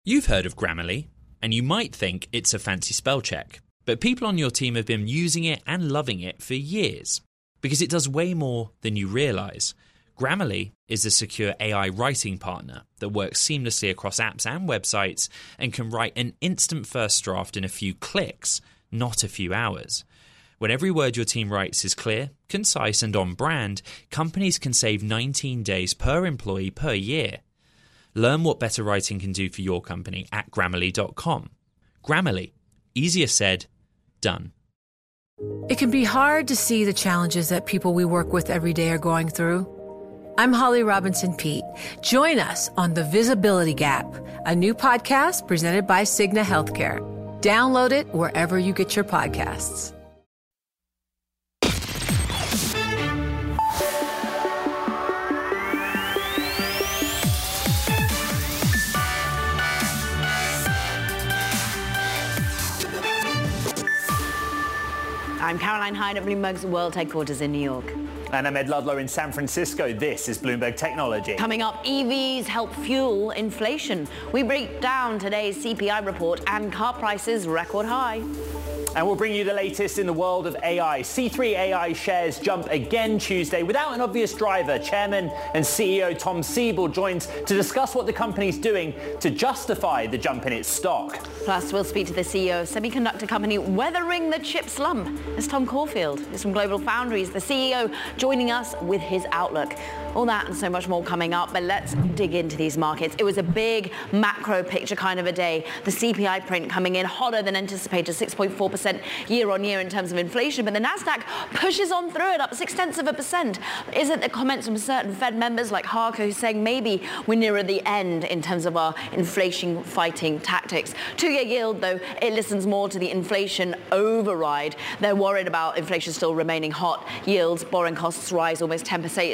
You've heard of Grammarly, and you might think it's a fancy spell check, but people on your team have been using it and loving it for years, because it does way more than you realise. Grammarly is a secure AI writing partner that works seamlessly across apps and websites and can write an instant first draft in a few clicks, not a few hours. When every word your team writes is clear, concise and on brand, companies can save 19 days per employee per year. Learn what better writing can do for your company at Grammarly.com. Grammarly. Easier said, done. It can be hard to see the challenges that people we work with every day are going through. I'm Holly Robinson Peete. Join us on The Visibility Gap, a new podcast presented by Cigna Healthcare. Download it wherever you get your podcasts. I'm Caroline Hyde at Bloomberg's World Headquarters in New York. And I'm Ed Ludlow in San Francisco. This is Bloomberg Technology. Coming up, EVs help fuel inflation. We break down today's CPI report and car prices record high. And we'll bring you the latest in the world of AI. C3 AI shares jump again Tuesday without an obvious driver. Chairman and CEO Tom Siebel joins to discuss what the company's doing to justify the jump in its stock. Plus, we'll speak to the CEO of semiconductor company weathering the chip slump. It's Tom Caulfield. He's from Global Foundries, the CEO, joining us with his outlook. All that and so much more coming up, but let's dig into these markets. It was a big macro picture kind of a day. The CPI print coming in hotter than anticipated, 6.4% year on year in terms of inflation, but the Nasdaq pushes on through it, up 0.6%. Is it the comments from certain Fed members like Harker who's saying maybe we're nearer the end in terms of our inflation fighting tactics? Two-year yield, though, it listens more to the inflation override. They're worried about inflation still remaining hot. Yields, borrowing costs rise almost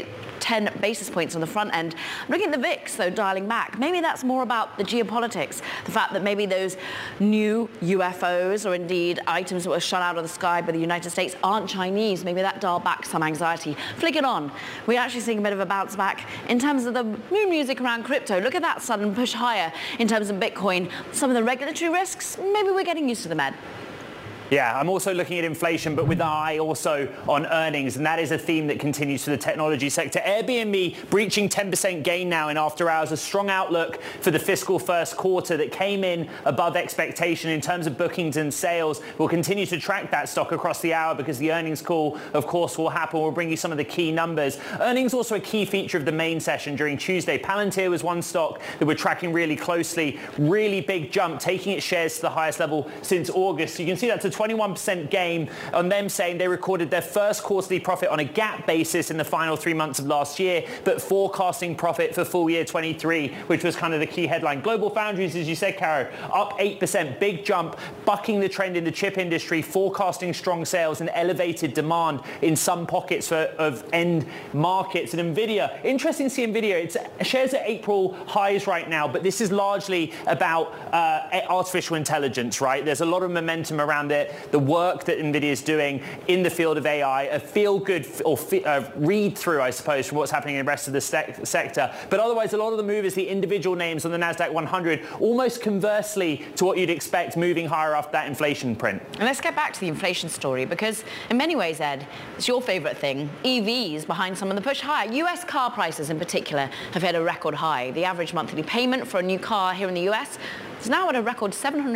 10 basis points on the front end. Looking at the VIX, though, dialing back. Maybe that's more about the geopolitics, the fact that maybe those new UFOs or indeed items that were shot out of the sky by the United States aren't Chinese. Maybe that dialed back some anxiety. Flick it on. We're actually seeing a bit of a bounce back in terms of the mood music around crypto. Look at that sudden push higher in terms of Bitcoin. Some of the regulatory risks, maybe we're getting used to them, Ed. Yeah, I'm also looking at inflation, but with an eye also on earnings, and that is a theme that continues for the technology sector. Airbnb breaching 10% gain now in after hours, a strong outlook for the fiscal first quarter that came in above expectation in terms of bookings and sales. We'll continue to track that stock across the hour because the earnings call, of course, will happen. We'll bring you some of the key numbers. Earnings also a key feature of the main session during Tuesday. Palantir was one stock that we're tracking really closely. Really big jump, taking its shares to the highest level since August. You can see that's a 21% gain on them saying they recorded their first quarterly profit on a GAAP basis in the final 3 months of last year, but forecasting profit for full year 23, which was kind of the key headline. Global Foundries, as you said, Caro, up 8%, big jump, bucking the trend in the chip industry, forecasting strong sales and elevated demand in some pockets of end markets. And Nvidia, interesting to see Nvidia, it's shares at April highs right now, but this is largely about artificial intelligence, right? There's a lot of momentum around it. The work that NVIDIA is doing in the field of AI, a feel-good or read-through, I suppose, from what's happening in the rest of the sector. But otherwise, a lot of the move is the individual names on the NASDAQ 100, almost conversely to what you'd expect moving higher after that inflation print. And let's get back to the inflation story, because in many ways, Ed, it's your favorite thing. EVs behind some of the push higher. US car prices in particular have hit a record high. The average monthly payment for a new car here in the US is now at a record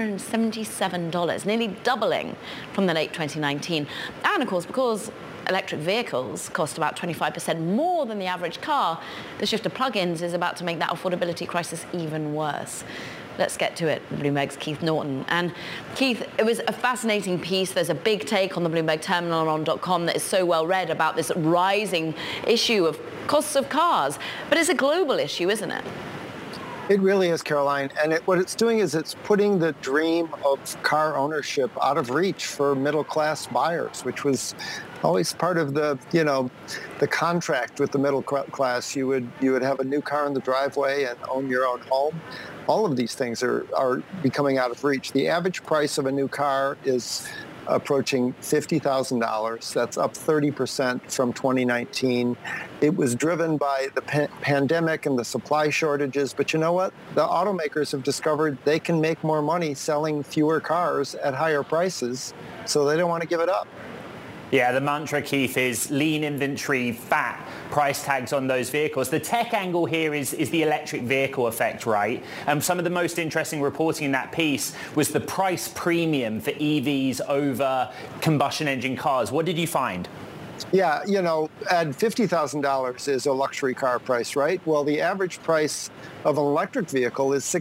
$777, nearly doubling from the late 2019. And of course, because electric vehicles cost about 25% more than the average car, the shift to plug-ins is about to make that affordability crisis even worse. Let's get to it. Bloomberg's Keith Norton. And Keith, it was a fascinating piece. There's a big take on the Bloomberg terminal on .com that is so well read about this rising issue of costs of cars. But it's a global issue, isn't it? It really is, Caroline. And what it's doing is it's putting the dream of car ownership out of reach for middle-class buyers, which was always part of the contract with the middle class. You would have a new car in the driveway and own your own home. All of these things are becoming out of reach. The average price of a new car is approaching $50,000. That's up 30% from 2019. It was driven by the pandemic and the supply shortages. But you know what? The automakers have discovered they can make more money selling fewer cars at higher prices, so they don't want to give it up. Yeah, the mantra, Keith, is lean inventory, fat price tags on those vehicles. The tech angle here is the electric vehicle effect, right? Some of the most interesting reporting in that piece was the price premium for EVs over combustion engine cars. What did you find? Yeah, you know, at $50,000 is a luxury car price, right? Well, the average price of an electric vehicle is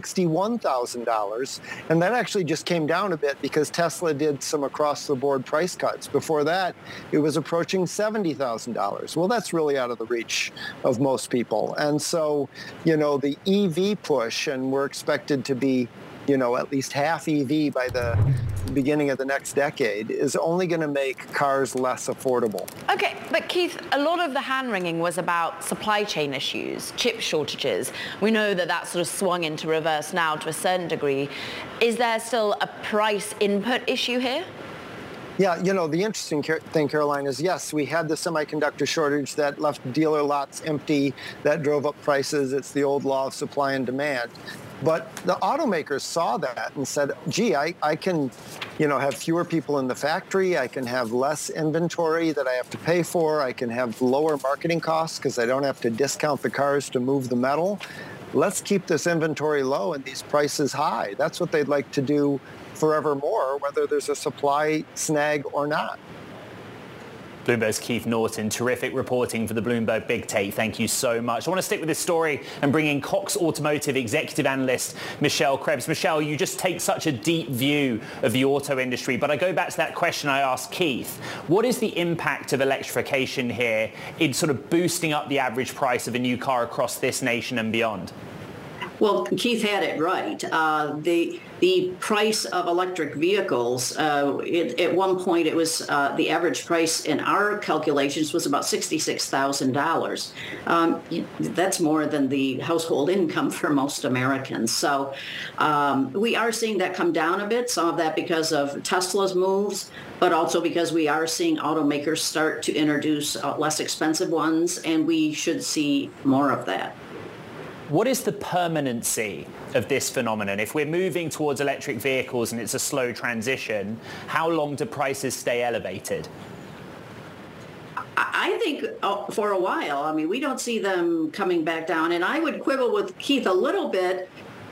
$61,000. And that actually just came down a bit because Tesla did some across-the-board price cuts. Before that, it was approaching $70,000. Well, that's really out of the reach of most people. And so, you know, the EV push, and we're expected to be, you know, at least half EV by the beginning of the next decade, is only going to make cars less affordable. Okay, but Keith, a lot of the hand-wringing was about supply chain issues, chip shortages. We know that that sort of swung into reverse now to a certain degree. Is there still a price input issue here? Yeah, you know, the interesting thing, Caroline, is yes, we had the semiconductor shortage that left dealer lots empty, that drove up prices. It's the old law of supply and demand. But the automakers saw that and said, gee, I can, you know, have fewer people in the factory. I can have less inventory that I have to pay for. I can have lower marketing costs because I don't have to discount the cars to move the metal. Let's keep this inventory low and these prices high. That's what they'd like to do forevermore, whether there's a supply snag or not. Bloomberg's Keith Norton, terrific reporting for the Bloomberg Big Take. Thank you so much. I want to stick with this story and bring in Cox Automotive executive analyst Michelle Krebs. Michelle, you just take such a deep view of the auto industry, but I go back to that question I asked Keith. What is the impact of electrification here in sort of boosting up the average price of a new car across this nation and beyond? Well, Keith had it right. The price of electric vehicles, at one point it was the average price in our calculations was about $66,000. That's more than the household income for most Americans. So we are seeing that come down a bit, some of that because of Tesla's moves, but also because we are seeing automakers start to introduce less expensive ones, and we should see more of that. What is the permanency of this phenomenon? If we're moving towards electric vehicles and it's a slow transition, how long do prices stay elevated? I think for a while. I mean, we don't see them coming back down. And I would quibble with Keith a little bit.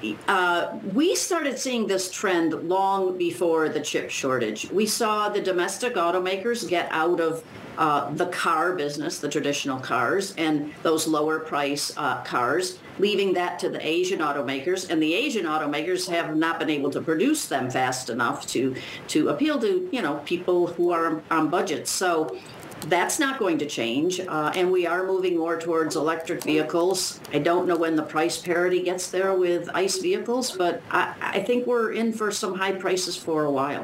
We started seeing this trend long before the chip shortage. We saw the domestic automakers get out of the car business, the traditional cars, and those lower price cars, leaving that to the Asian automakers. And the Asian automakers have not been able to produce them fast enough to appeal to, you know, people who are on budgets. So that's not going to change, and we are moving more towards electric vehicles. I don't know when the price parity gets there with ICE vehicles, but I think we're in for some high prices for a while.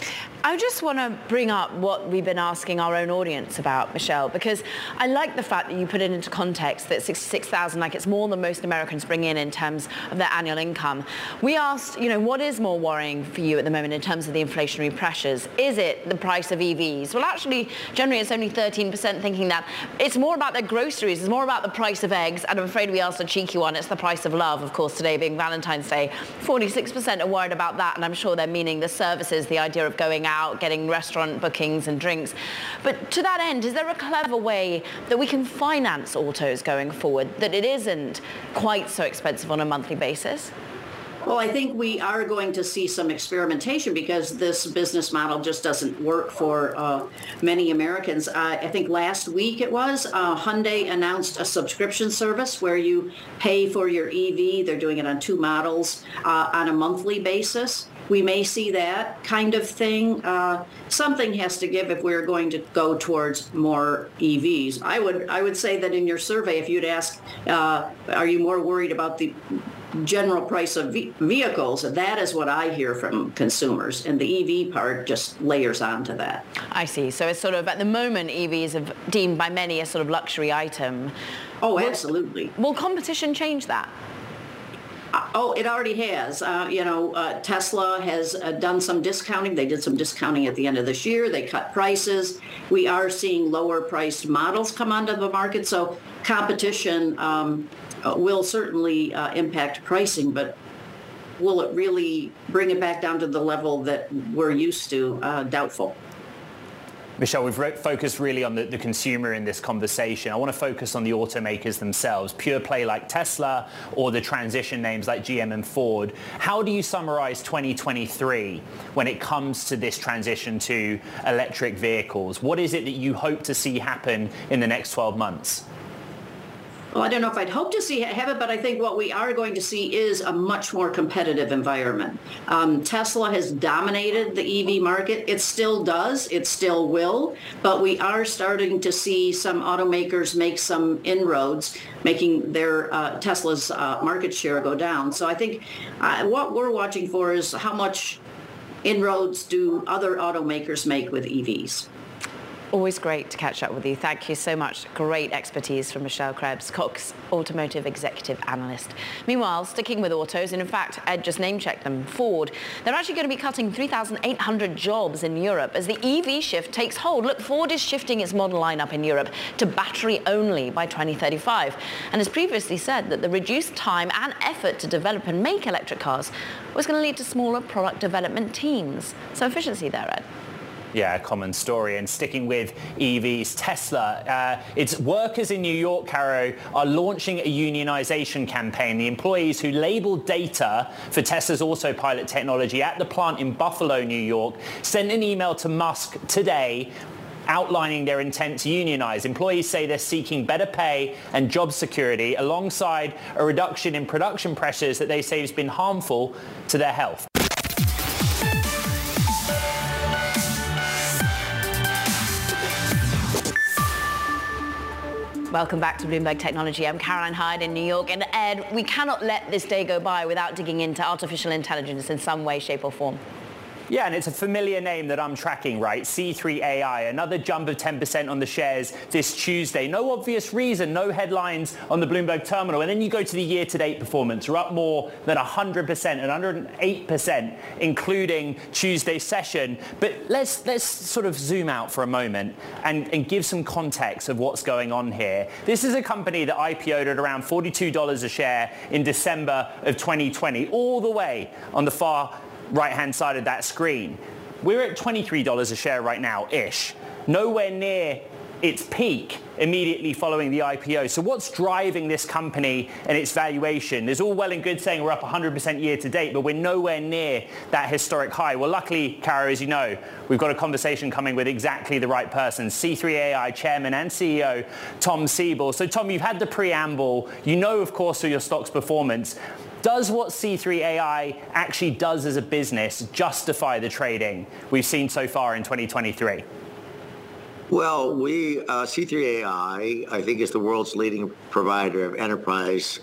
I just want to bring up what we've been asking our own audience about, Michelle, because I like the fact that you put it into context that $66,000, like it's more than most Americans bring in terms of their annual income. We asked, you know, what is more worrying for you at the moment in terms of the inflationary pressures? Is it the price of EVs? Well, actually, generally it's only 13% thinking that. It's more about their groceries. It's more about the price of eggs. And I'm afraid we asked a cheeky one. It's the price of love, of course, today being Valentine's Day. 46% are worried about that, and I'm sure they're meaning the services, the idea of going out, getting restaurant bookings and drinks. But to that end, is there a clever way that we can finance autos going forward, that it isn't quite so expensive on a monthly basis? Well, I think we are going to see some experimentation because this business model just doesn't work for many Americans. I think last week it was, Hyundai announced a subscription service where you pay for your EV. They're doing it on 2 models on a monthly basis. We may see that kind of thing. Something has to give if we're going to go towards more EVs. I would say that in your survey, if you'd ask, are you more worried about the general price of vehicles, that is what I hear from consumers, and the EV part just layers onto that. I see. So it's sort of, at the moment, EVs are deemed by many a sort of luxury item. Oh, absolutely. Will competition change that? Oh, it already has. Tesla has done some discounting. They did some discounting at the end of this year. They cut prices. We are seeing lower priced models come onto the market. So competition will certainly impact pricing, but will it really bring it back down to the level that we're used to? Doubtful. Michelle, we've focused really on the consumer in this conversation. I want to focus on the automakers themselves, pure play like Tesla or the transition names like GM and Ford. How do you summarize 2023 when it comes to this transition to electric vehicles? What is it that you hope to see happen in the next 12 months? Well, I don't know if I'd hope to see have it, but I think what we are going to see is a much more competitive environment. Tesla has dominated the EV market. It still does. It still will. But we are starting to see some automakers make some inroads, making their Tesla's market share go down. So I think what we're watching for is how much inroads do other automakers make with EVs. Always great to catch up with you. Thank you so much. Great expertise from Michelle Krebs, Cox Automotive Executive Analyst. Meanwhile, sticking with autos, and in fact, Ed just name-checked them, Ford, they're actually going to be cutting 3,800 jobs in Europe as the EV shift takes hold. Look, Ford is shifting its model lineup in Europe to battery only by 2035, and has previously said that the reduced time and effort to develop and make electric cars was going to lead to smaller product development teams. So efficiency there, Ed. Yeah, a common story. And sticking with EVs, Tesla, its workers in New York, Caro, are launching a unionization campaign. The employees who labeled data for Tesla's autopilot technology at the plant in Buffalo, New York, sent an email to Musk today outlining their intent to unionize. Employees say they're seeking better pay and job security alongside a reduction in production pressures that they say has been harmful to their health. Welcome back to Bloomberg Technology. I'm Caroline Hyde in New York. And Ed, we cannot let this day go by without digging into artificial intelligence in some way, shape or form. Yeah, and it's a familiar name that I'm tracking, right? C3 AI, another jump of 10% on the shares this Tuesday. No obvious reason, no headlines on the Bloomberg terminal. And then you go to the year-to-date performance. We're up more than 100% and 108%, including Tuesday's session. But let's sort of zoom out for a moment and give some context of what's going on here. This is a company that IPO'd at around $42 a share in December of 2020, all the way on the far right-hand side of that screen. We're at $23 a share right now-ish, nowhere near its peak immediately following the IPO. So what's driving this company and its valuation? There's all well and good saying we're up 100% year to date, but we're nowhere near that historic high. Well, luckily, Caro, as you know, we've got a conversation coming with exactly the right person, C3 AI Chairman and CEO Tom Siebel. So Tom, you've had the preamble. You know, of course, of your stock's performance. Does what C3 AI actually does as a business justify the trading we've seen so far in 2023? Well, C3 AI, I think, is the world's leading provider of enterprise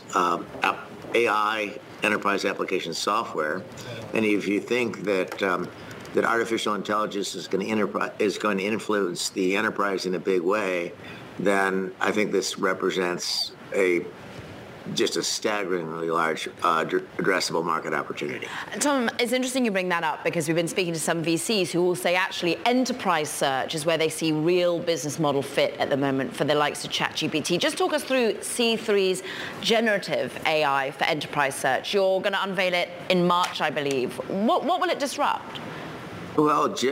AI, enterprise application software. And if you think that that artificial intelligence is going to influence the enterprise in a big way, then I think this represents just a staggeringly large addressable market opportunity. Tom, it's interesting you bring that up because we've been speaking to some VCs who will say actually enterprise search is where they see real business model fit at the moment for the likes of ChatGPT. Just talk us through C3's generative AI for enterprise search. You're going to unveil it in March, I believe. What will it disrupt? Well, the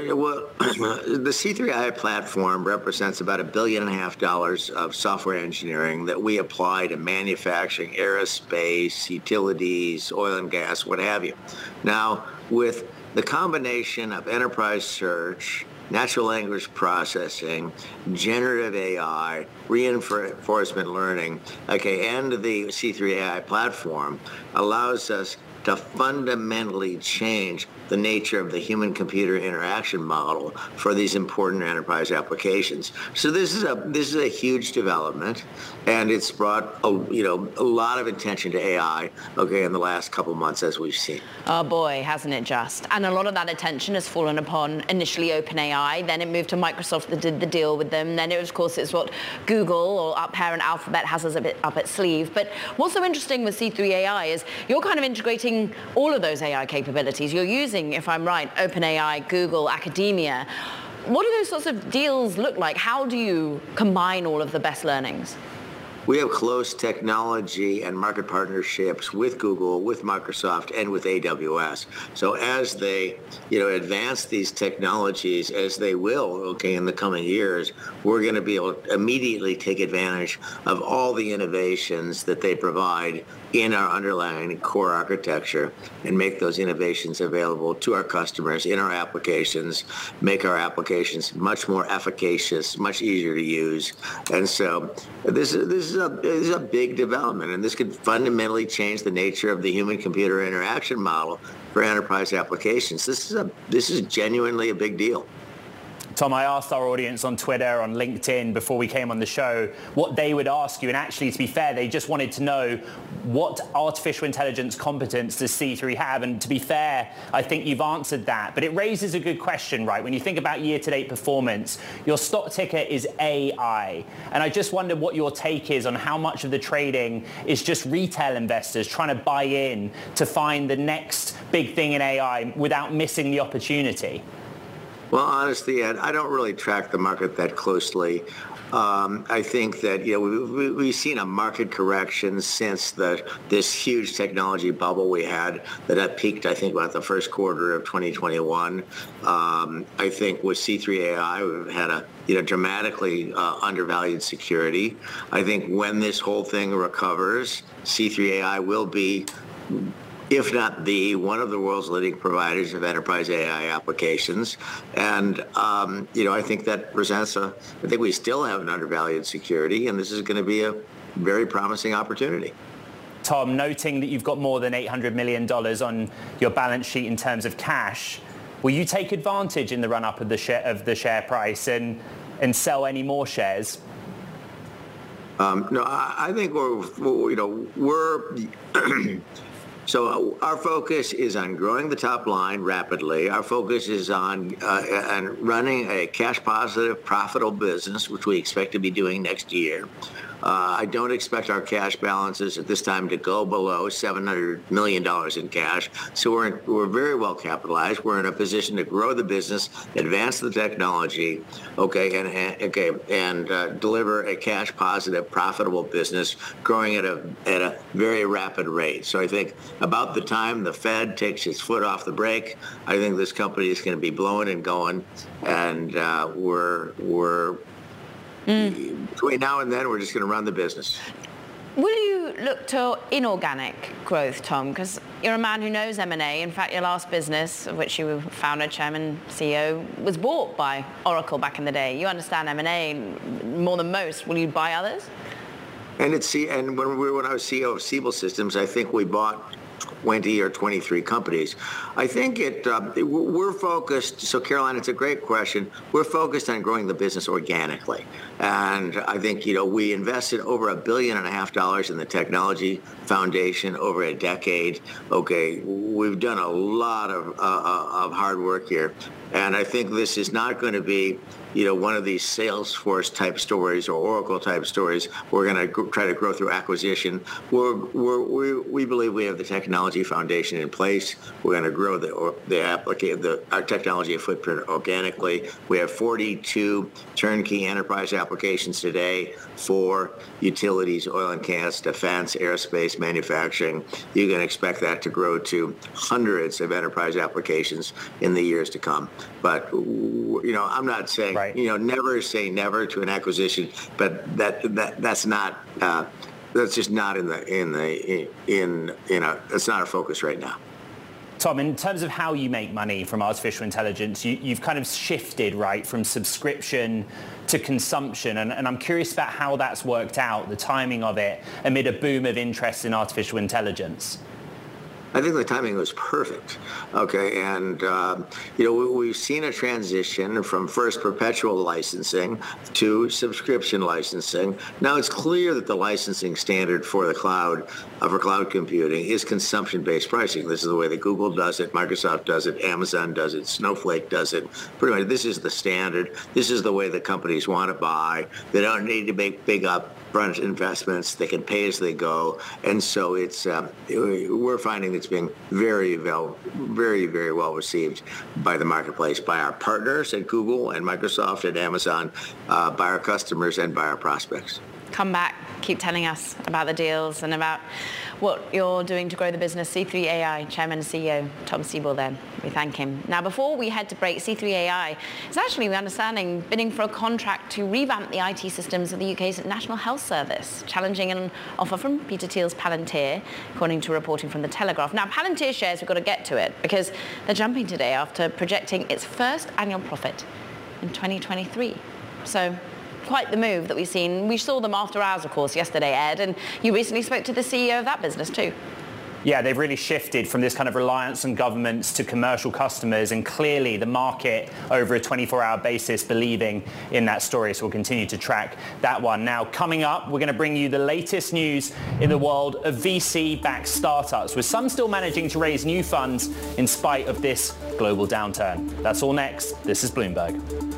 C3 AI platform represents about $1.5 billion of software engineering that we apply to manufacturing, aerospace, utilities, oil and gas, what have you. Now, with the combination of enterprise search, natural language processing, generative AI, reinforcement learning, and the C3 AI platform allows us to fundamentally change the nature of the human-computer interaction model for these important enterprise applications. So this is a huge development, and it's brought a lot of attention to AI, in the last couple of months, as we've seen. Oh boy, hasn't it just? And a lot of that attention has fallen upon initially OpenAI, then it moved to Microsoft that did the deal with them, then it's what Google or our parent Alphabet has us a bit up its sleeve. But what's so interesting with C3 AI is you're kind of integrating all of those AI capabilities. You're using, if I'm right, OpenAI, Google, academia. What do those sorts of deals look like? How do you combine all of the best learnings? We have close technology and market partnerships with Google, with Microsoft, and with AWS. So as they, advance these technologies, as they will, in the coming years, we're going to be able to immediately take advantage of all the innovations that they provide in our underlying core architecture and make those innovations available to our customers in our applications, make our applications much more efficacious, much easier to use. And so this is a big development, and this could fundamentally change the nature of the human-computer interaction model for enterprise applications. This is genuinely a big deal. Tom, I asked our audience on Twitter, on LinkedIn, before we came on the show, what they would ask you. And actually, to be fair, they just wanted to know what artificial intelligence competence does C3 have? And to be fair, I think you've answered that. But it raises a good question, right? When you think about year-to-date performance, your stock ticker is AI. And I just wonder what your take is on how much of the trading is just retail investors trying to buy in to find the next big thing in AI without missing the opportunity. Well, honestly, Ed, I don't really track the market that closely. I think that we've seen a market correction since this huge technology bubble we had that peaked, I think, about the first quarter of 2021. I think with C3 AI, we've had a dramatically undervalued security. I think when this whole thing recovers, C3 AI will be, if not one of the world's leading providers of enterprise AI applications. And, I think that presents I think we still have an undervalued security, and this is going to be a very promising opportunity. Tom, noting that you've got more than $800 million on your balance sheet in terms of cash, will you take advantage in the run-up of the share price and sell any more shares? No, I think we're So our focus is on growing the top line rapidly. Our focus is on running a cash-positive, profitable business, which we expect to be doing next year. I don't expect our cash balances at this time to go below $700 million in cash. So we're very well capitalized. We're in a position to grow the business, advance the technology, and deliver a cash-positive, profitable business, growing at a very rapid rate. So I think about the time the Fed takes its foot off the brake, I think this company is going to be blowing and going, and between now and then, we're just going to run the business. Will you look to inorganic growth, Tom? Because you're a man who knows M&A. In fact, your last business, of which you were founder, chairman, CEO, was bought by Oracle back in the day. You understand M&A more than most. Will you buy others? And when I was CEO of Siebel Systems, I think we bought 20 or 23 companies. I think we're focused, so Caroline, it's a great question. We're focused on growing the business organically. And I think, we invested over $1.5 billion in the technology foundation over a decade. We've done a lot of hard work here. And I think this is not going to be, one of these Salesforce type stories or Oracle type stories. We're going to try to grow through acquisition. We believe we have the technology foundation in place. We're going to grow our technology footprint organically. We have 42 turnkey enterprise applications today for utilities, oil and gas, defense, aerospace, manufacturing. You can expect that to grow to hundreds of enterprise applications in the years to come. But, I'm not saying, right. Never say never to an acquisition, but that's not, that's just not it's not our focus right now. Tom, in terms of how you make money from artificial intelligence, you've kind of shifted, right, from subscription to consumption. And I'm curious about how that's worked out, the timing of it, amid a boom of interest in artificial intelligence. I think the timing was perfect. Okay, and we've seen a transition from first perpetual licensing to subscription licensing. Now it's clear that the licensing standard for the cloud, for cloud computing, is consumption-based pricing. This is the way that Google does it, Microsoft does it, Amazon does it, Snowflake does it. Pretty much, this is the standard. This is the way that companies want to buy. They don't need to make big upfront investments. They can pay as they go, and so it's we're finding it's being very, very well received by the marketplace, by our partners at Google and Microsoft and Amazon, by our customers and by our prospects. Come back, keep telling us about the deals and about what you're doing to grow the business. C3 AI Chairman and CEO Tom Siebel then. We thank him. Now, before we head to break, C3 AI is actually, we're understanding, bidding for a contract to revamp the IT systems of the UK's National Health Service, challenging an offer from Peter Thiel's Palantir, according to reporting from The Telegraph. Now, Palantir shares, we've got to get to it, because they're jumping today after projecting its first annual profit in 2023. So, quite the move that we've seen. We saw them after hours, of course, yesterday, Ed, and you recently spoke to the CEO of that business too. Yeah, they've really shifted from this kind of reliance on governments to commercial customers, and clearly the market over a 24-hour basis believing in that story, so we'll continue to track that one. Now, coming up, we're going to bring you the latest news in the world of VC-backed startups, with some still managing to raise new funds in spite of this global downturn. That's all next. This is Bloomberg.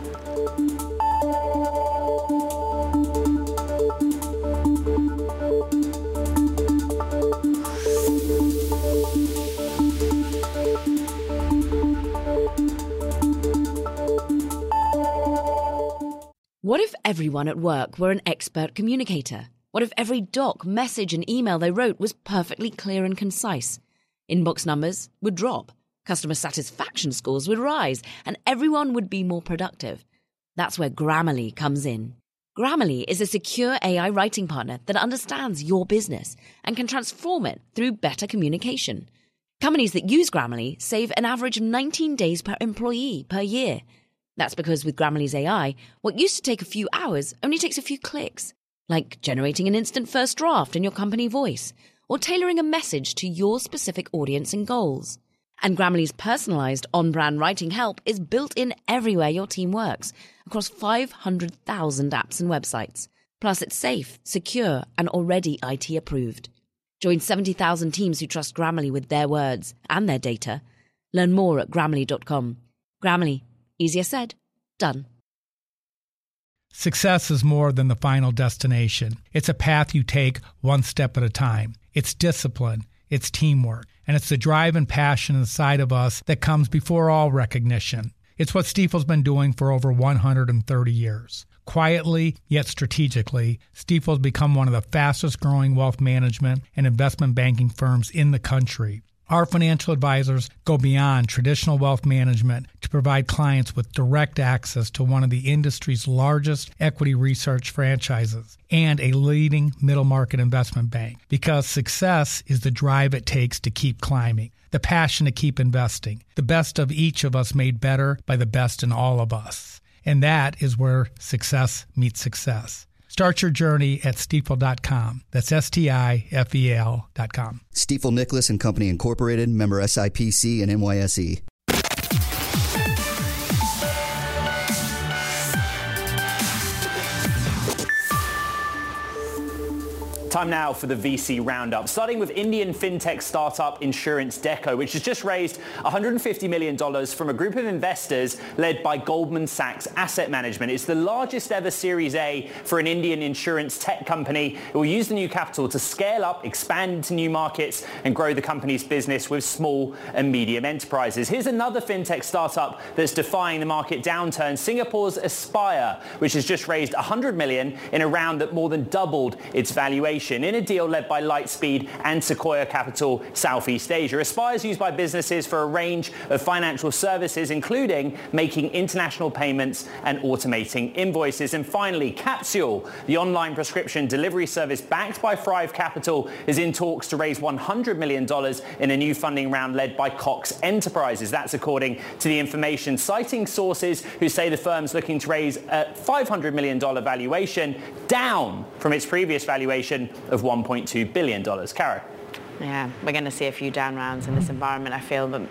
What if everyone at work were an expert communicator? What if every doc, message and email they wrote was perfectly clear and concise? Inbox numbers would drop, customer satisfaction scores would rise, and everyone would be more productive. That's where Grammarly comes in. Grammarly is a secure AI writing partner that understands your business and can transform it through better communication. Companies that use Grammarly save an average of 19 days per employee per year. That's because with Grammarly's AI, what used to take a few hours only takes a few clicks, like generating an instant first draft in your company voice, or tailoring a message to your specific audience and goals. And Grammarly's personalized on-brand writing help is built in everywhere your team works, across 500,000 apps and websites. Plus, it's safe, secure, and already IT approved. Join 70,000 teams who trust Grammarly with their words and their data. Learn more at Grammarly.com. Grammarly. Easier said, done. Success is more than the final destination. It's a path you take one step at a time. It's discipline, it's teamwork, and it's the drive and passion inside of us that comes before all recognition. It's what Stifel's been doing for over 130 years. Quietly, yet strategically, Stifel's become one of the fastest growing wealth management and investment banking firms in the country. Our financial advisors go beyond traditional wealth management to provide clients with direct access to one of the industry's largest equity research franchises and a leading middle market investment bank. Because success is the drive it takes to keep climbing, the passion to keep investing, the best of each of us made better by the best in all of us. And that is where success meets success. Start your journey at Stifel.com. That's Stifel.com. Stifel Nicholas and Company Incorporated, member SIPC and NYSE. Time now for the VC roundup, starting with Indian fintech startup Insurance Deco, which has just raised $150 million from a group of investors led by Goldman Sachs Asset Management. It's the largest ever Series A for an Indian insurance tech company. It will use the new capital to scale up, expand into new markets, and grow the company's business with small and medium enterprises. Here's another fintech startup that's defying the market downturn, Singapore's Aspire, which has just raised $100 million in a round that more than doubled its valuation, in a deal led by Lightspeed and Sequoia Capital Southeast Asia. Aspire is used by businesses for a range of financial services, including making international payments and automating invoices. And finally, Capsule, the online prescription delivery service backed by Thrive Capital, is in talks to raise $100 million in a new funding round led by Cox Enterprises. That's according to the information, citing sources who say the firm's looking to raise a $500 million valuation, down from its previous valuation of $1.2 billion. Caro. Yeah, we're going to see a few down rounds in this environment, I feel. But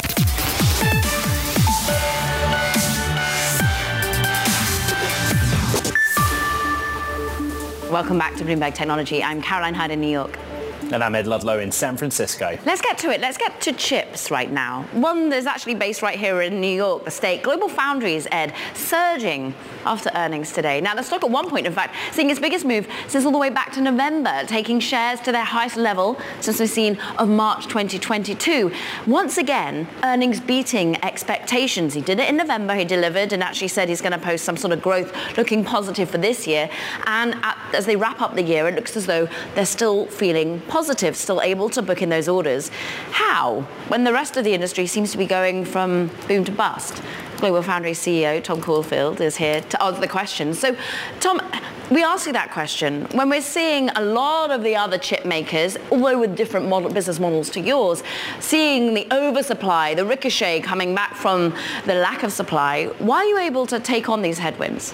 welcome back to Bloomberg Technology. I'm Caroline Hyde in New York. And I'm Ed Ludlow in San Francisco. Let's get to it. Let's get to chips right now. One that's actually based right here in New York, the state. Global Foundries, Ed, surging after earnings today. Now, the stock at one point, in fact, seeing its biggest move since all the way back to November, taking shares to their highest level since we've seen of March 2022. Once again, earnings beating expectations. He did it in November. He delivered and actually said he's going to post some sort of growth looking positive for this year. And as they wrap up the year, it looks as though they're still feeling positive, still able to book in those orders. How? When the rest of the industry seems to be going from boom to bust. Global Foundries CEO Tom Caulfield is here to answer the question. So, Tom, we ask you that question. When we're seeing a lot of the other chip makers, although with different business models to yours, seeing the oversupply, the ricochet coming back from the lack of supply, why are you able to take on these headwinds?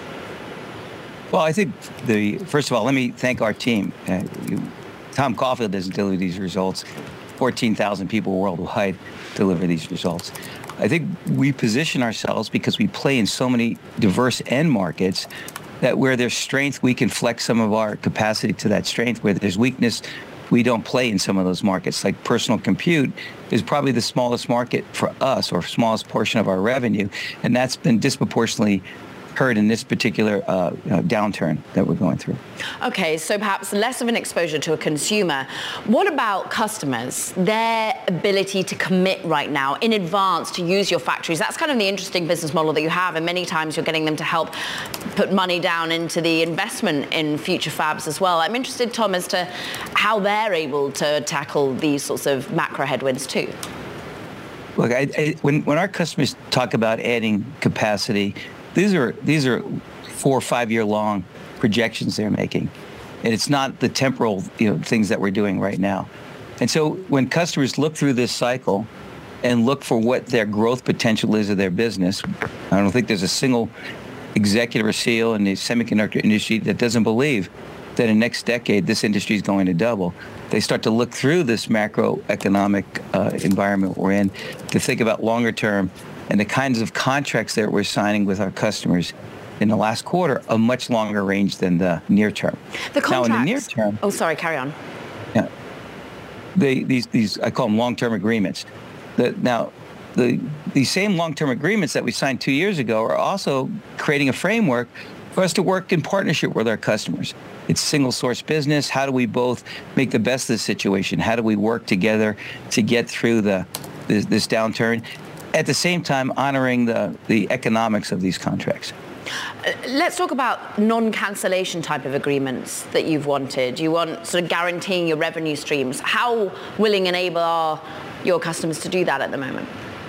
Well, I think first of all, let me thank our team. Tom Caulfield doesn't deliver these results. 14,000 people worldwide deliver these results. I think we position ourselves because we play in so many diverse end markets that where there's strength, we can flex some of our capacity to that strength. Where there's weakness, we don't play in some of those markets. Like personal compute is probably the smallest market for us, or smallest portion of our revenue, and that's been disproportionately hurt in this particular downturn that we're going through. Okay, so perhaps less of an exposure to a consumer. What about customers, their ability to commit right now in advance to use your factories? That's kind of the interesting business model that you have, and many times you're getting them to help put money down into the investment in future fabs as well. I'm interested, Tom, as to how they're able to tackle these sorts of macro headwinds too. Look, when our customers talk about adding capacity, these are 4 or 5 year long projections they're making, and it's not the temporal things that we're doing right now. And so when customers look through this cycle and look for what their growth potential is of their business, I don't think there's a single executive or CEO in the semiconductor industry that doesn't believe that in the next decade this industry is going to double. They start to look through this macroeconomic environment we're in to think about longer term. And the kinds of contracts that we're signing with our customers in the last quarter are much longer range than the near term. The contracts. Now, in the near term. Oh, sorry, carry on. Yeah. These I call them long-term agreements. These same long-term agreements that we signed 2 years ago are also creating a framework for us to work in partnership with our customers. It's single source business. How do we both make the best of the situation? How do we work together to get through this downturn? At the same time, honoring the economics of these contracts. Let's talk about non-cancellation type of agreements that you've wanted. You want sort of guaranteeing your revenue streams. How willing and able are your customers to do that at the moment?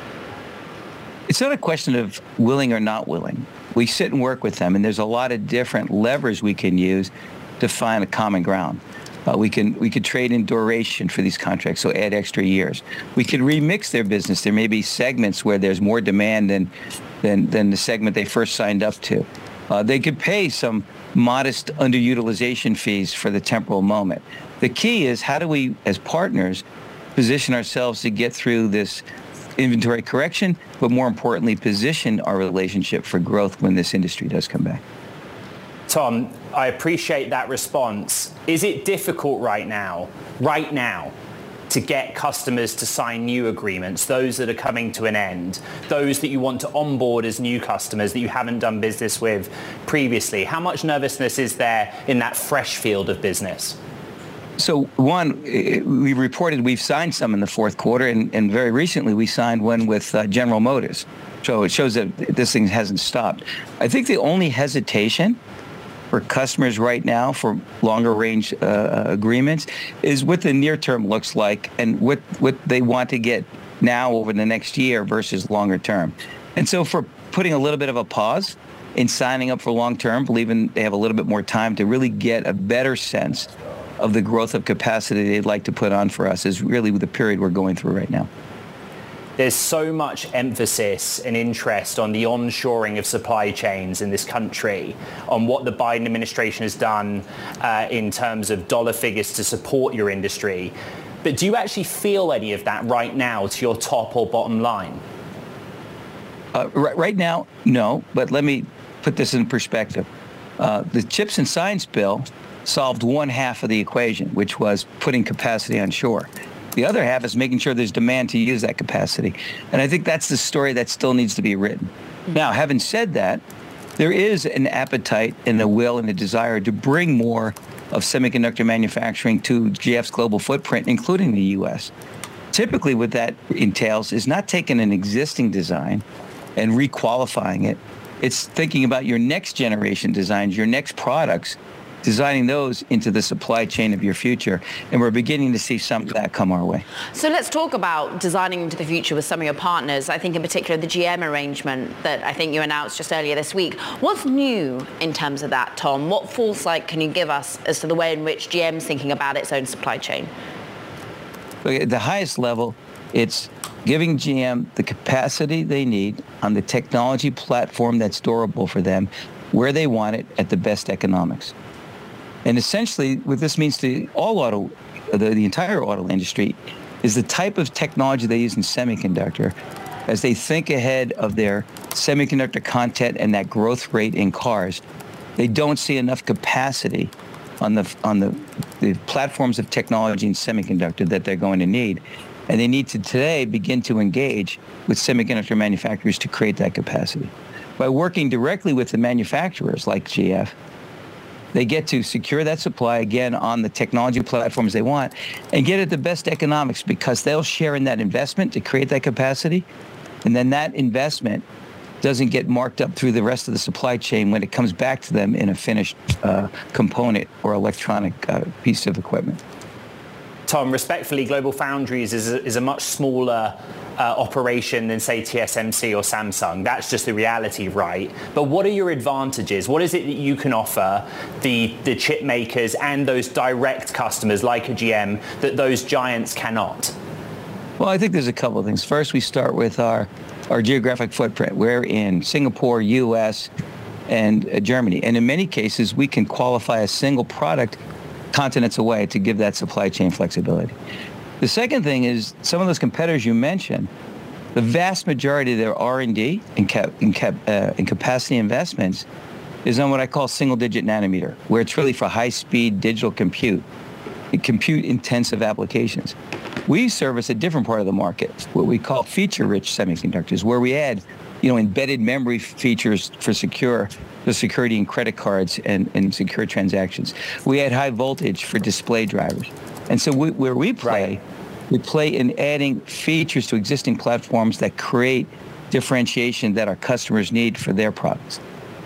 It's not a question of willing or not willing. We sit and work with them, and there's a lot of different levers we can use to find a common ground. We could trade in duration for these contracts, so add extra years. We could remix their business. There may be segments where there's more demand than the segment they first signed up to. They could pay some modest underutilization fees for the temporal moment. The key is how do we, as partners, position ourselves to get through this inventory correction, but more importantly, position our relationship for growth when this industry does come back. Tom, I appreciate that response. Is it difficult right now, to get customers to sign new agreements, those that are coming to an end, those that you want to onboard as new customers that you haven't done business with previously? How much nervousness is there in that fresh field of business? So one, we reported we've signed some in the fourth quarter, and very recently we signed one with General Motors. So it shows that this thing hasn't stopped. I think the only hesitation for customers right now for longer range agreements is what the near term looks like and what they want to get now over the next year versus longer term. And so for putting a little bit of a pause in signing up for long term, believing they have a little bit more time to really get a better sense of the growth of capacity they'd like to put on for us is really the period we're going through right now. There's so much emphasis and interest on the onshoring of supply chains in this country, on what the Biden administration has done in terms of dollar figures to support your industry. But do you actually feel any of that right now to your top or bottom line? Right now, no. But let me put this in perspective. The CHIPS and Science Bill solved one half of the equation, which was putting capacity on shore. The other half is making sure there's demand to use that capacity. And I think that's the story that still needs to be written. Now, having said that, there is an appetite and a will and a desire to bring more of semiconductor manufacturing to GF's global footprint, including the U.S. Typically, what that entails is not taking an existing design and requalifying it. It's thinking about your next generation designs, your next products, designing those into the supply chain of your future. And we're beginning to see some of that come our way. So let's talk about designing into the future with some of your partners. I think in particular the GM arrangement that I think you announced just earlier this week. What's new in terms of that, Tom? What foresight can you give us as to the way in which GM's thinking about its own supply chain? At the highest level, it's giving GM the capacity they need on the technology platform that's durable for them, where they want it at the best economics. And essentially, what this means to all the entire auto industry is the type of technology they use in semiconductor as they think ahead of their semiconductor content and that growth rate in cars. They don't see enough capacity on the platforms of technology in semiconductor that they're going to need. And they need to today begin to engage with semiconductor manufacturers to create that capacity. By working directly with the manufacturers like GF, they get to secure that supply, again, on the technology platforms they want, and get at the best economics because they'll share in that investment to create that capacity. And then that investment doesn't get marked up through the rest of the supply chain when it comes back to them in a finished component or electronic piece of equipment. Tom, respectfully, GlobalFoundries is a much smaller operation than, say, TSMC or Samsung. That's just the reality, right? But what are your advantages? What is it that you can offer the chip makers and those direct customers like a GM that those giants cannot? Well, I think there's a couple of things. First, we start with our geographic footprint. We're in Singapore, U.S., and Germany. And in many cases, we can qualify a single product continents away to give that supply chain flexibility. The second thing is some of those competitors you mentioned, the vast majority of their R&D and capacity investments is on what I call single-digit nanometer, where it's really for high-speed digital compute-intensive applications. We service a different part of the market, what we call feature-rich semiconductors, where we add, embedded memory features for security in credit cards and secure transactions. We add high voltage for display drivers. And so where we play, we play in adding features to existing platforms that create differentiation that our customers need for their products.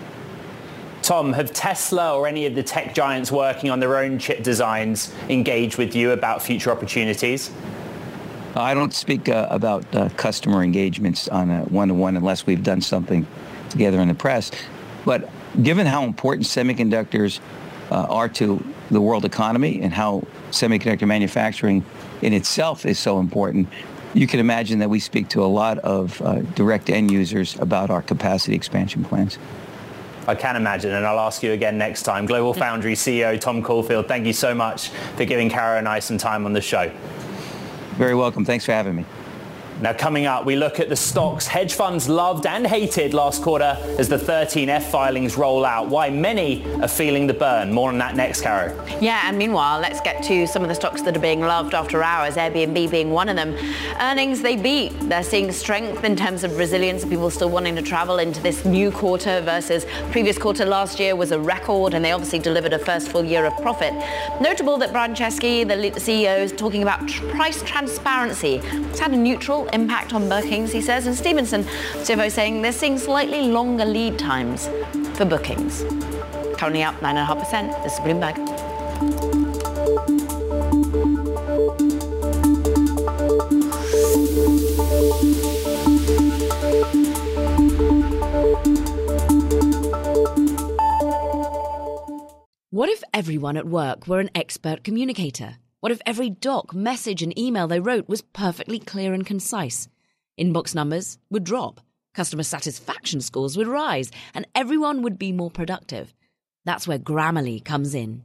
Tom, have Tesla or any of the tech giants working on their own chip designs engaged with you about future opportunities? I don't speak about customer engagements on a one-to-one unless we've done something together in the press. But given how important semiconductors are to the world economy and how semiconductor manufacturing in itself is so important, you can imagine that we speak to a lot of direct end users about our capacity expansion plans. I can imagine, and I'll ask you again next time. GlobalFoundries CEO Tom Caulfield, thank you so much for giving Kara and I some time on the show. Very welcome. Thanks for having me. Now, coming up, we look at the stocks hedge funds loved and hated last quarter as the 13F filings roll out. Why many are feeling the burn. More on that next, Caro. Yeah, and meanwhile, let's get to some of the stocks that are being loved after hours, Airbnb being one of them. Earnings, they beat. They're seeing strength in terms of resilience of people still wanting to travel into this new quarter versus previous quarter last year was a record, and they obviously delivered a first full year of profit. Notable that Brian Chesky, the CEO, is talking about price transparency. It's had a neutral impact on bookings, he says, and Stevenson, CFO, saying they're seeing slightly longer lead times for bookings. Currently up 9.5%. This is Bloomberg. What if everyone at work were an expert communicator? What if every doc, message and email they wrote was perfectly clear and concise? Inbox numbers would drop, customer satisfaction scores would rise, and everyone would be more productive. That's where Grammarly comes in.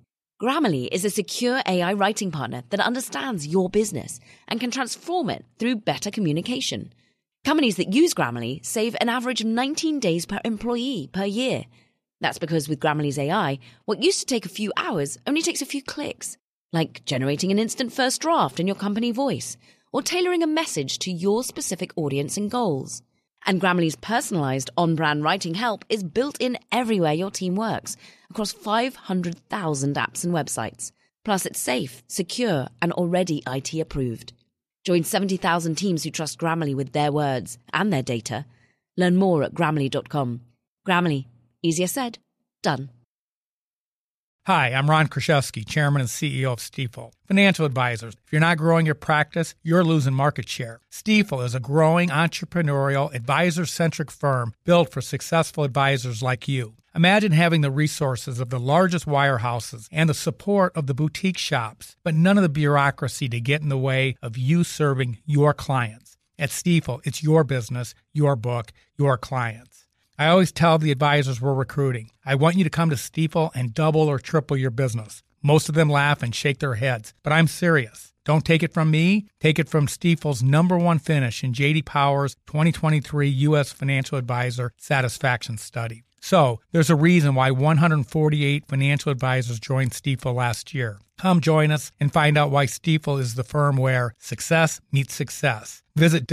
Grammarly is a secure AI writing partner that understands your business and can transform it through better communication. Companies that use Grammarly save an average of 19 days per employee per year. That's because with Grammarly's AI, what used to take a few hours only takes a few clicks, like generating an instant first draft in your company voice or tailoring a message to your specific audience and goals. And Grammarly's personalized on-brand writing help is built in everywhere your team works, across 500,000 apps and websites. Plus, it's safe, secure, and already IT approved. Join 70,000 teams who trust Grammarly with their words and their data. Learn more at Grammarly.com. Grammarly. Easier said, done. Hi, I'm Ron Kraszewski, Chairman and CEO of Stifel. Financial advisors, if you're not growing your practice, you're losing market share. Stifel is a growing entrepreneurial, advisor-centric firm built for successful advisors like you. Imagine having the resources of the largest wirehouses and the support of the boutique shops, but none of the bureaucracy to get in the way of you serving your clients. At Stifel, it's your business, your book, your clients. I always tell the advisors we're recruiting, I want you to come to Stifel and double or triple your business. Most of them laugh and shake their heads, but I'm serious. Don't take it from me. Take it from Stifel's #1 finish in J.D. Power's 2023 U.S. Financial Advisor Satisfaction Study. So, there's a reason why 148 financial advisors joined Stifel last year. Come join us and find out why Stifel is the firm where success meets success. Visit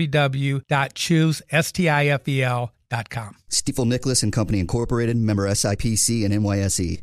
www.choosestifel.com. Stifel Nicholas and Company Incorporated, member SIPC and NYSE.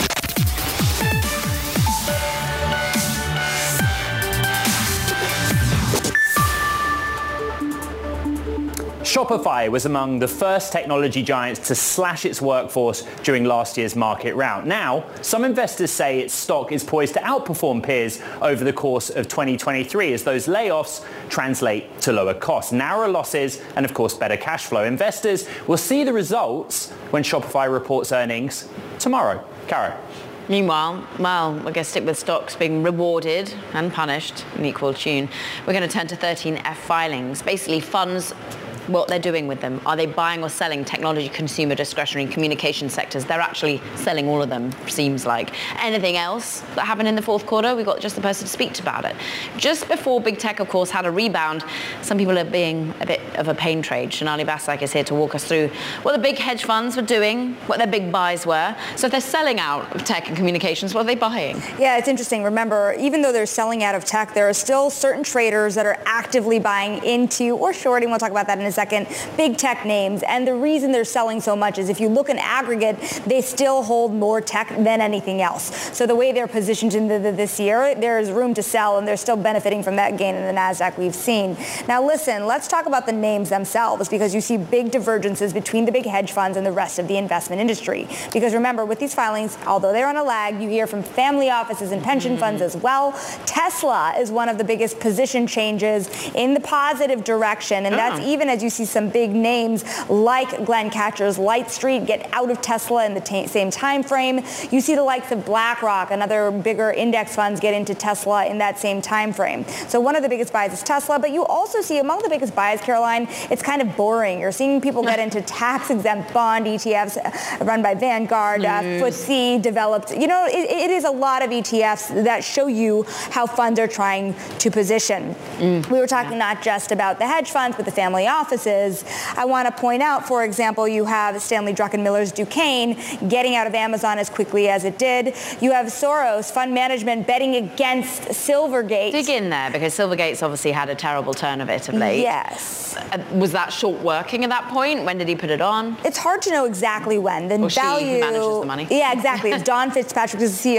Shopify was among the first technology giants to slash its workforce during last year's market rout. Now, some investors say its stock is poised to outperform peers over the course of 2023 as those layoffs translate to lower costs, narrower losses, and of course better cash flow. Investors will see the results when Shopify reports earnings tomorrow. Caro. Meanwhile, I guess stick with stocks being rewarded and punished in equal tune. We're going to turn to 13F filings. Basically, funds, what they're doing with them. Are they buying or selling technology, consumer, discretionary, communication sectors? They're actually selling all of them, seems like. Anything else that happened in the fourth quarter? We've got just the person to speak about it. Just before big tech, of course, had a rebound, some people are being a bit of a pain trade. Sonali Basak is here to walk us through what the big hedge funds were doing, what their big buys were. So if they're selling out of tech and communications, what are they buying? Yeah, it's interesting. Remember, even though they're selling out of tech, there are still certain traders that are actively buying into or shorting. We'll talk about that in a second. Big tech names. And the reason they're selling so much is if you look in aggregate, they still hold more tech than anything else. So the way they're positioned in this year, there's room to sell, and they're still benefiting from that gain in the NASDAQ we've seen. Now, listen, let's talk about the names themselves, because you see big divergences between the big hedge funds and the rest of the investment industry. Because remember, with these filings, although they're on a lag, you hear from family offices and pension funds as well. Tesla is one of the biggest position changes in the positive direction, and that's even as you see some big names like Glenn Catcher's Light Street get out of Tesla in the same time frame. You see the likes of BlackRock and other bigger index funds get into Tesla in that same time frame. So one of the biggest buys is Tesla, but you also see among the biggest buys, Caroline, it's kind of boring. You're seeing people get into tax-exempt bond ETFs run by Vanguard, FTSE developed. You know, it is a lot of ETFs that show you how funds are trying to position. We were talking not just about the hedge funds, but the family offices. I want to point out, for example, you have Stanley Druckenmiller's Duquesne getting out of Amazon as quickly as it did. You have Soros Fund Management betting against Silvergate. Dig in there, because Silvergate's obviously had a terrible turn of it of late. Yes. Was that short working at that point? When did he put it on? It's hard to know exactly when. The value, she manages the money. Yeah, exactly. It's Don Fitzpatrick, who's the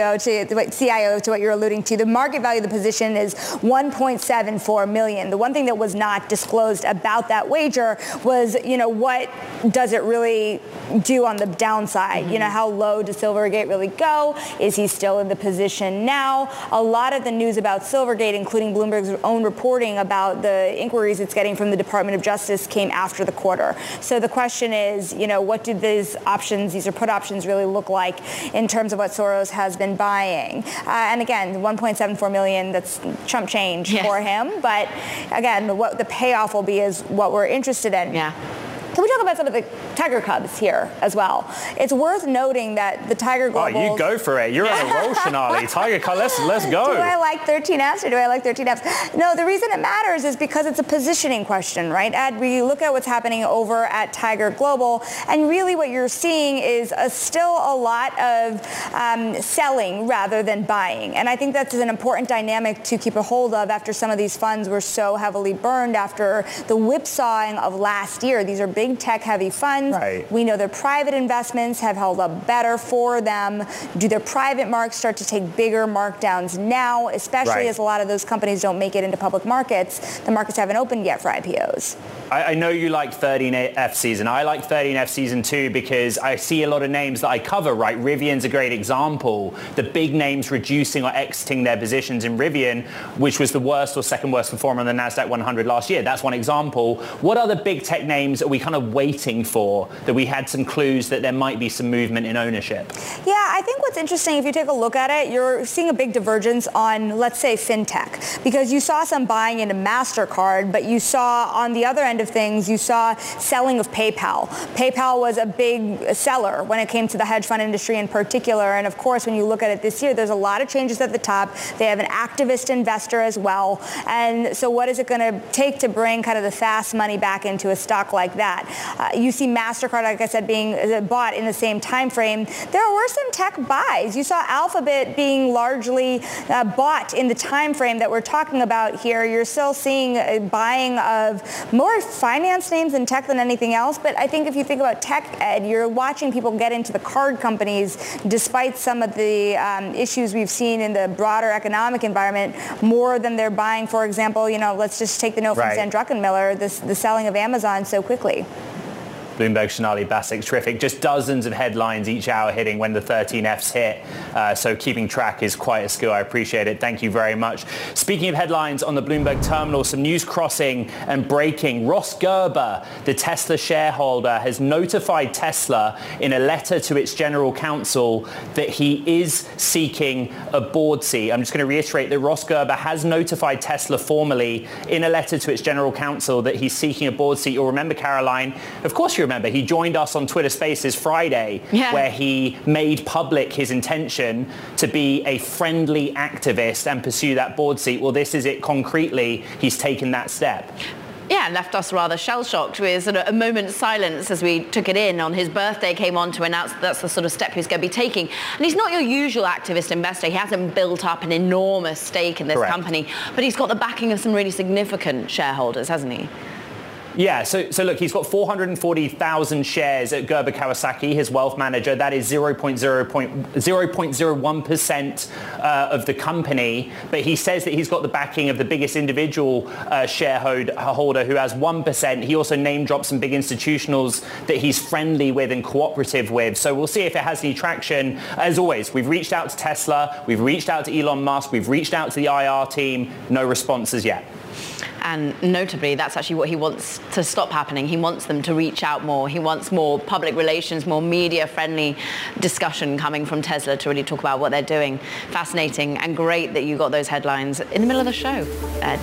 CIO to what you're alluding to. The market value of the position is $1.74 million. The one thing that was not disclosed about that wager was, you know, what does it really do on the downside? You know, how low does Silvergate really go? Is he still in the position now? A lot of the news about Silvergate, including Bloomberg's own reporting about the inquiries it's getting from the Department of Justice, came after the quarter. So the question is, you know, what do these options, these are put options, really look like in terms of what Soros has been buying? And again, $1.74 million, that's chump change for him. But again, what the payoff will be is what we're interested in. Yeah. Can we talk about some of the Tiger Cubs here as well? It's worth noting that the Tiger Global... Oh, you go for it. You're on a roll, Sonali. Tiger Cubs, let's go. Do I like 13Fs or do I like 13Fs? No, the reason it matters is because it's a positioning question, right? Ed, we look at what's happening over at Tiger Global, and really what you're seeing is still a lot of selling rather than buying. And I think that's an important dynamic to keep a hold of after some of these funds were so heavily burned after the whipsawing of last year. These are big tech-heavy funds. Right. We know their private investments have held up better for them. Do their private marks start to take bigger markdowns now, especially as a lot of those companies don't make it into public markets? The markets haven't opened yet for IPOs. I know you like 13F season. I like 13F season too because I see a lot of names that I cover, right? Rivian's a great example. The big names reducing or exiting their positions in Rivian, which was the worst or second worst performer on the NASDAQ 100 last year. That's one example. What other big tech names are we kind of waiting for that we had some clues that there might be some movement in ownership? Yeah, I think what's interesting, if you take a look at it, you're seeing a big divergence on, let's say, fintech, because you saw some buying into MasterCard, but you saw on the other end of things, you saw selling of PayPal. PayPal was a big seller when it came to the hedge fund industry in particular. And of course, when you look at it this year, there's a lot of changes at the top. They have an activist investor as well. And so what is it going to take to bring kind of the fast money back into a stock like that? You see MasterCard, like I said, being bought in the same time frame. There were some tech buys. You saw Alphabet being largely bought in the time frame that we're talking about here. You're still seeing buying of more finance names in tech than anything else. But I think if you think about tech, Ed, you're watching people get into the card companies despite some of the issues we've seen in the broader economic environment more than they're buying, for example, let's just take the note from Stan Druckenmiller, the selling of Amazon so quickly. Bloomberg, Sonali Basak, terrific. Just dozens of headlines each hour hitting when the 13Fs hit. So keeping track is quite a skill. I appreciate it. Thank you very much. Speaking of headlines on the Bloomberg terminal, some news crossing and breaking. Ross Gerber, the Tesla shareholder, has notified Tesla in a letter to its general counsel that he is seeking a board seat. I'm just going to reiterate that Ross Gerber has notified Tesla formally in a letter to its general counsel that he's seeking a board seat. You'll remember, Caroline, of course you remember, he joined us on Twitter Spaces Friday, where he made public his intention to be a friendly activist and pursue that board seat. Well, this is it concretely. He's taken that step. Yeah, left us rather shell-shocked with sort of a moment's silence as we took it in. On his birthday came on to announce that's the sort of step he's going to be taking. And he's not your usual activist investor. He hasn't built up an enormous stake in this company, but he's got the backing of some really significant shareholders, hasn't he? Yeah, so look, he's got 440,000 shares at Gerber Kawasaki, his wealth manager. That is 0.01% of the company. But he says that he's got the backing of the biggest individual shareholder who has 1%. He also name drops some big institutionals that he's friendly with and cooperative with. So we'll see if it has any traction. As always, we've reached out to Tesla. We've reached out to Elon Musk. We've reached out to the IR team. No responses yet. And notably, that's actually what he wants to stop happening. He wants them to reach out more. He wants more public relations, more media-friendly discussion coming from Tesla to really talk about what they're doing. Fascinating and great that you got those headlines in the middle of the show, Ed.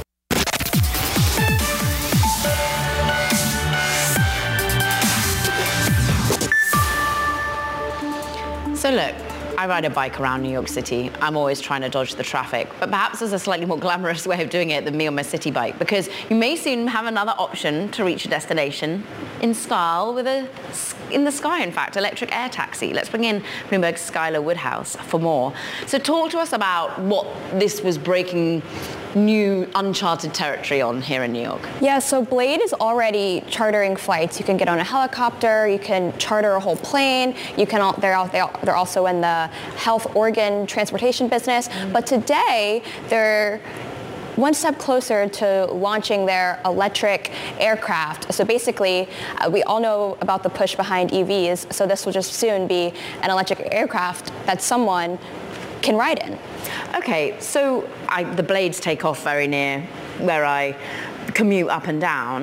So look, I ride a bike around New York City. I'm always trying to dodge the traffic, but perhaps there's a slightly more glamorous way of doing it than me on my city bike, because you may soon have another option to reach a destination in style with in the sky, in fact, electric air taxi. Let's bring in Bloomberg's Skylar Woodhouse for more. So talk to us about what this was breaking new uncharted territory on here in New York. Yeah, so Blade is already chartering flights. You can get on a helicopter, you can charter a whole plane, they're also in the health organ transportation business. But today, they're one step closer to launching their electric aircraft. So basically, we all know about the push behind EVs, so this will just soon be an electric aircraft that someone can ride in. Okay, so the Blades take off very near where I commute up and down.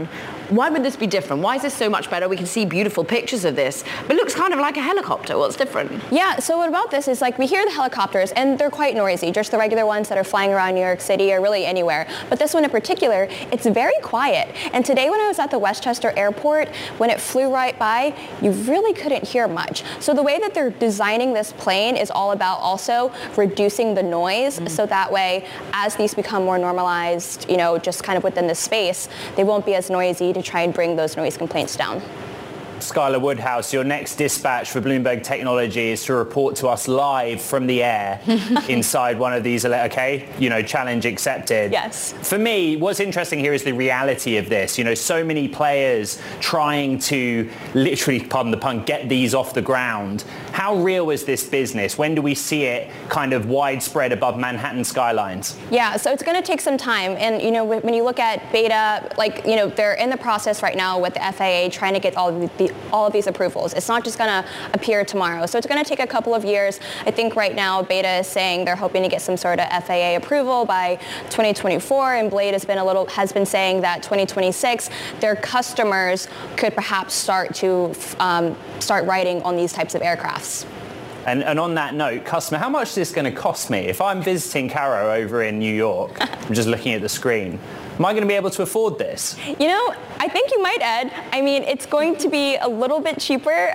Why would this be different? Why is this so much better? We can see beautiful pictures of this, but it looks kind of like a helicopter. What's different? Yeah, so what about this is, like, we hear the helicopters, and they're quite noisy, just the regular ones that are flying around New York City or really anywhere. But this one in particular, it's very quiet. And today when I was at the Westchester Airport, when it flew right by, you really couldn't hear much. So the way that they're designing this plane is all about also reducing the noise, so that way, as these become more normalized, you know, just kind of within the space, they won't be as noisy to try and bring those noise complaints down. Skylar Woodhouse, your next dispatch for Bloomberg Technology is to report to us live from the air inside one of these, okay? You know, challenge accepted. Yes. For me, what's interesting here is the reality of this. You know, so many players trying to literally, pardon the pun, get these off the ground. How real is this business? When do we see it kind of widespread above Manhattan skylines? Yeah, so it's going to take some time. And, you know, when you look at beta, like, you know, they're in the process right now with the FAA trying to get all of these approvals. It's not just going to appear tomorrow. So it's going to take a couple of years. I think right now Beta is saying they're hoping to get some sort of FAA approval by 2024, and Blade has been saying that 2026 their customers could perhaps start writing on these types of aircrafts. And on that note, customer, how much is this going to cost me? If I'm visiting Caro over in New York, I'm just looking at the screen, am I going to be able to afford this? You know, I think you might, Ed. I mean, it's going to be a little bit cheaper.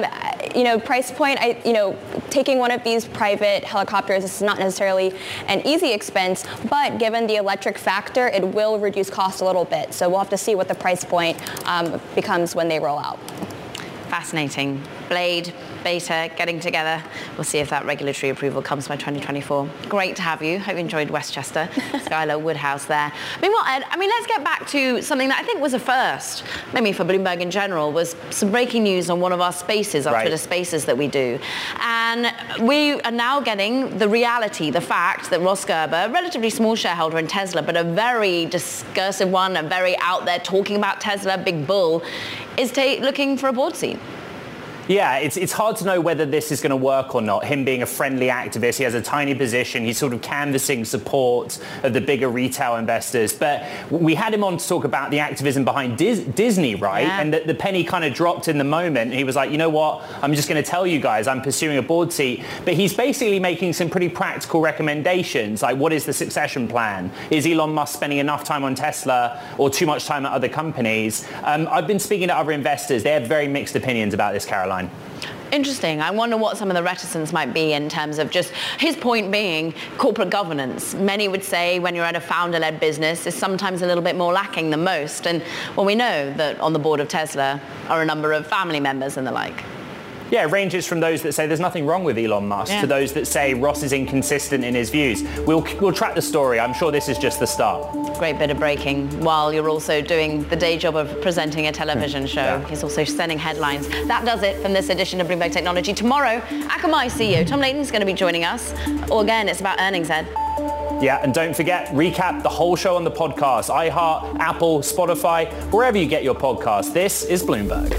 You know, price point, taking one of these private helicopters is not necessarily an easy expense, but given the electric factor, it will reduce cost a little bit. So we'll have to see what the price point becomes when they roll out. Fascinating. Blade, Beta, getting together. We'll see if that regulatory approval comes by 2024. Great to have you. Hope you enjoyed Westchester. Skylar Woodhouse there. Meanwhile, Ed, let's get back to something that I think was a first, maybe for Bloomberg in general, was some breaking news on one of our spaces, our Twitter spaces that we do. And we are now getting the reality, the fact that Ross Gerber, a relatively small shareholder in Tesla, but a very discursive one, a very out there talking about Tesla, big bull, is looking for a board seat. Yeah, it's hard to know whether this is going to work or not. Him being a friendly activist, he has a tiny position. He's sort of canvassing support of the bigger retail investors. But we had him on to talk about the activism behind Disney, right? Yeah. And the penny kind of dropped in the moment. He was like, you know what? I'm just going to tell you guys I'm pursuing a board seat. But he's basically making some pretty practical recommendations. Like, what is the succession plan? Is Elon Musk spending enough time on Tesla or too much time at other companies? I've been speaking to other investors. They have very mixed opinions about this, Caroline. Interesting. I wonder what some of the reticence might be in terms of just his point being corporate governance. Many would say when you're at a founder-led business, it's sometimes a little bit more lacking than most. And well, we know that on the board of Tesla are a number of family members and the like. Yeah, it ranges from those that say there's nothing wrong with Elon Musk to those that say Ross is inconsistent in his views. We'll track the story. I'm sure this is just the start. Great bit of breaking while you're also doing the day job of presenting a television show. Yeah. He's also sending headlines. That does it from this edition of Bloomberg Technology. Tomorrow, Akamai CEO Tom Layton is going to be joining us. Or again, it's about earnings, Ed. Yeah, and don't forget, recap the whole show on the podcast. iHeart, Apple, Spotify, wherever you get your podcast. This is Bloomberg.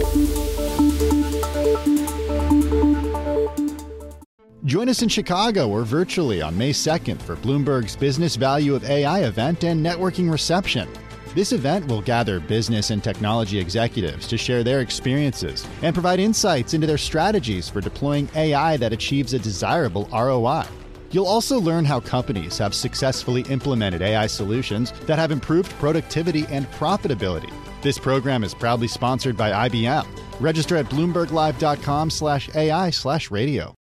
Join us in Chicago or virtually on May 2nd for Bloomberg's Business Value of AI event and networking reception. This event will gather business and technology executives to share their experiences and provide insights into their strategies for deploying AI that achieves a desirable ROI. You'll also learn how companies have successfully implemented AI solutions that have improved productivity and profitability. This program is proudly sponsored by IBM. Register at BloombergLive.com/AI/radio.